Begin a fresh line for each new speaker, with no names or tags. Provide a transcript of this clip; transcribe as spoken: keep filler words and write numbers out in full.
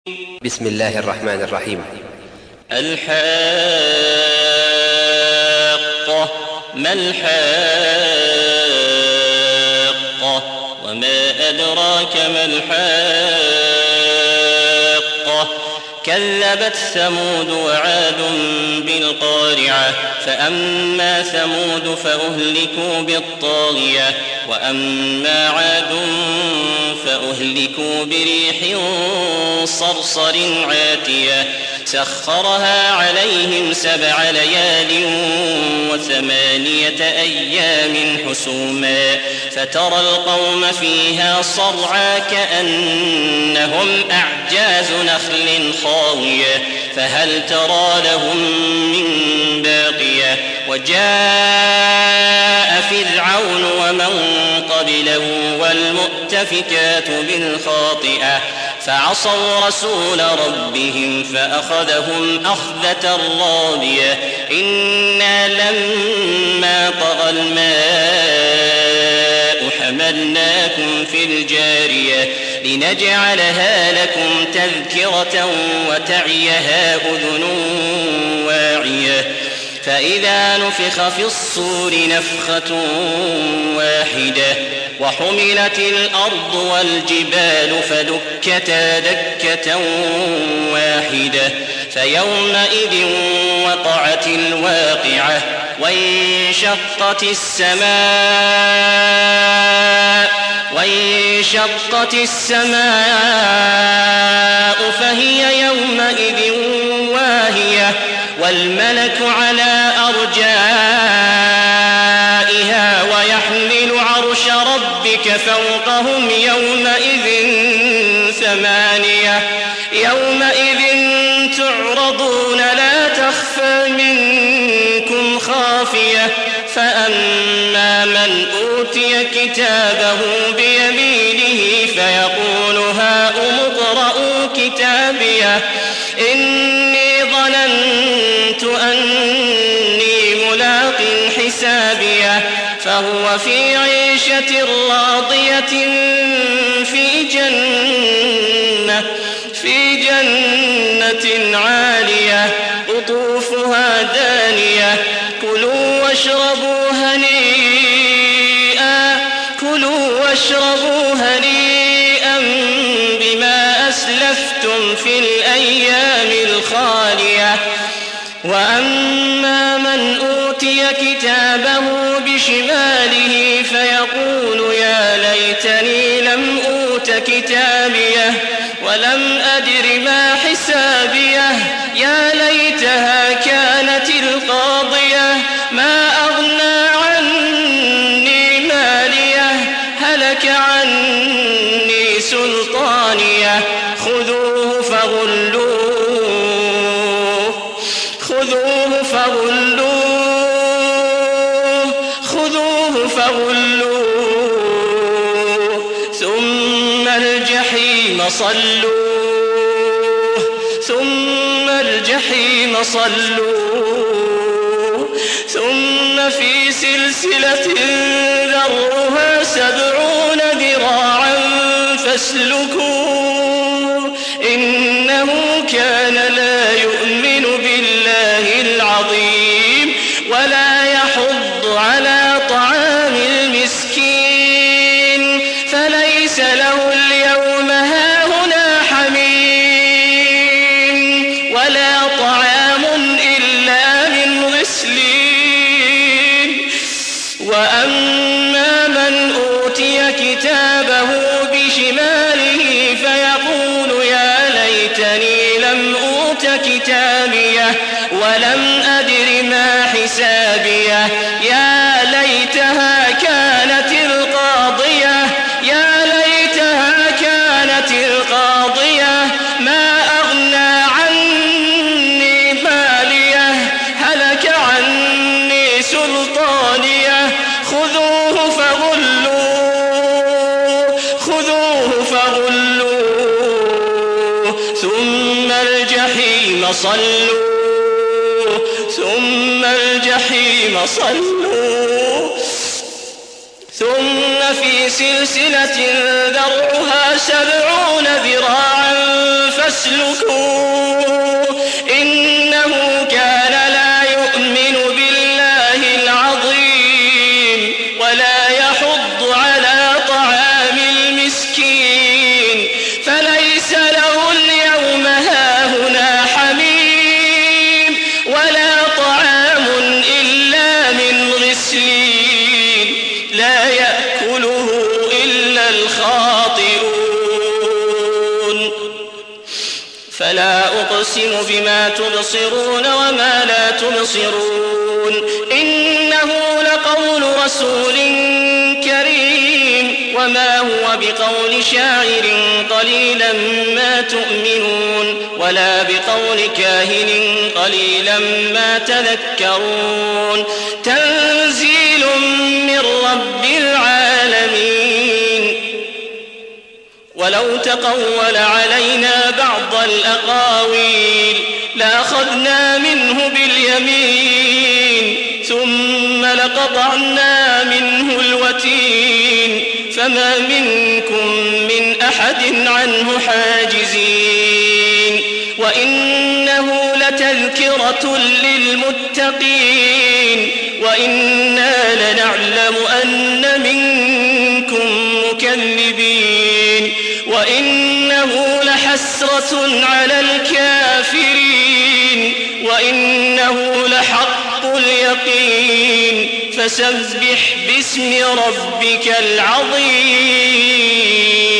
بسم الله الرحمن الرحيم.
الحاقة. ما الحاقة؟ وما أدراك ما الحاقة؟ كذبت ثمود وعاد بالقارعة. فأما ثمود فأهلكوا بالطاغية، وأما عاد فأهلكوا بريح صرصر عاتية سخرها عليهم سبع ليال وثمانية أيام حسوما، فترى القوم فيها صرعى كأنهم أعجاز نخل خاوية، فهل ترى لهم من باقية؟ وجاء فرعون ومن قبله والمؤتفكات بالخاطئة فعصوا رسول ربهم فأخذهم أخذة رابية. إنا لما طغى الماء حملناكم في الجارية لنجعلها لكم تذكرة وتعيها أذن واعية. فإذا نفخ في الصور نفخة واحدة وحملت الأرض والجبال فدكتا دكة واحدة فيومئذ وقعت الواقعة وانشقت السماء وانشقت السماء فهي يومئذ واهية والملك على أرجائها ويحمل عرش ربك فوقهم يومئذ ثمانية. يومئذ تعرضون لا تخفى منكم خافية. فأما من أوتي كتابه بيمينه فيقول هاؤم اقرءوا كتابيه إني ظننت أني ملاق حسابيه فهو في عيشة راضية في جنة في جنة عالية قطوفها دانية. كلوا واشربوا هنيئا كلوا واشربوا هنيئا بما أسلفتم في الأيام الخالية. وأما من أوتي كتابه بشماله فيقول يا ليتني لم أوت كتابيه ولم أدر ما حسابيه يا ليتها كانت القاضية ما أغنى عني ماليه هلك عني سلطانيه خذوه فغلوه خذوه فغلوه خذوه فغلوه ثم الجحيم صلوه ثم الجحيم صلوه ثم في سلسلة ذرها سبعون ذراعا فاسلكوه إنه كان لا يؤمن بالله العظيم ولا يحض على طعام المسكين فليس له اليوم هاهنا حميم ولا طعام إلا من غسلين. وأما من أوتي كتابه بشماله فيقول يا ليتني لم أوت كتابيه ولم أدر ما حسابيه يا ليتها كانت القاضية يا ليتها كانت القاضية ما أغنى عني ماليه هلك عني سلطانيه خذوه فغلوه خذوه فغلوه ثم الجحيم صلوه ثم الجحيم صلوه ثم في سلسلة ذرعها سبعون ذراعا فاسلكوه إنه كان لا يؤمن بالله العظيم ولا يحض على طعام المسكين فليس له اليوم هاهنا حميم ولا طعام إلا من غسلين لا يأكله إلا الخاطئون فلا أقسم بما تبصرون وما لا تبصرون إنه لقول رسول كريم وما هو بقول شاعر قليلا ما تؤمنون ولا بقول كاهن قليلا ما تذكرون تنزيل من رب العالمين ولو تقول علينا بعض الأقاويل لأخذنا منه باليمين ثم لقطعنا منه الوتين فما منكم من أحد عنه حاجزين وإنه لتذكرة للمتقين وإنا لنعلم أن منكم مكذبين وإنه لحسرة على الكافرين وإنه لحق اليقين فسبح باسم ربك العظيم.